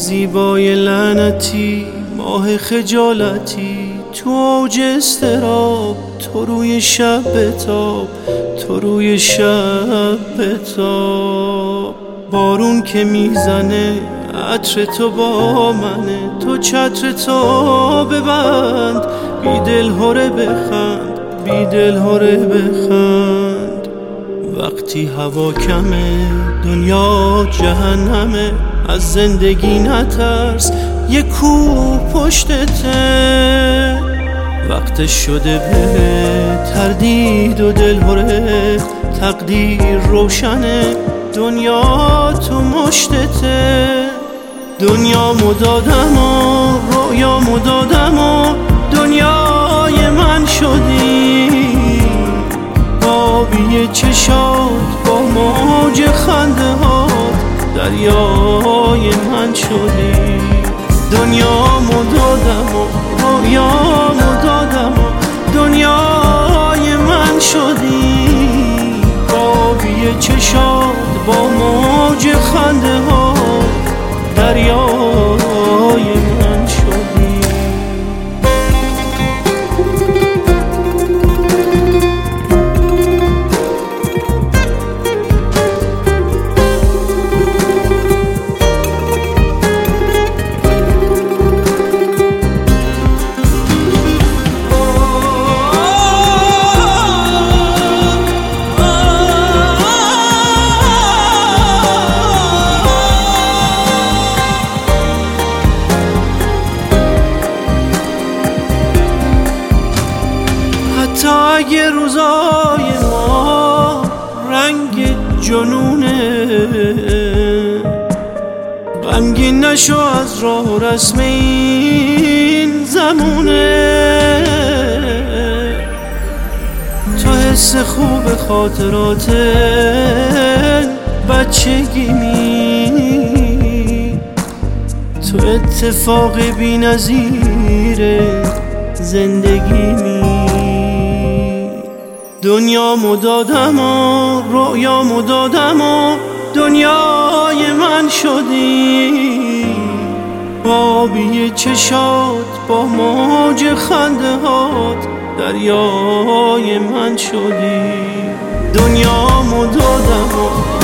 زیبای لعنتی، ماه خجالتی، تو اوج اضطراب، تو روی شب بتاب، تو روی شب بتاب. بارون که میزنه عطر تو با منه، تو چتر تو ببند، بی دلهره بخند، بی دلهره بخند. وقتی هوا کمه دنیا جهنمه، از زندگی نترس یه کوه پشتته. وقتش شده به تردید و دلهره، تقدیر روشنه، دنیا تو مشتته. دنیا مدادم و رویا مدادم و دنیای من شدی، آبی چشات با موج خنده هات دریای من شدی. دنیا مدادم و رویا مدادم و دنیای من شدی، آبی چشات با موج خنده هات دریای من شدی. تا اگه روزای ما رنگ جنونه، غمگین نشو از راه و رسم این زمونه. تو حس خوب خاطرات بچگی می، تو اتفاق بی نظیر زندگی می. دنیا مدادم و رویا مدادم و دنیای من شدی، آبی چشات با موج خنده هات دریای من شدی. دنیا مدادم و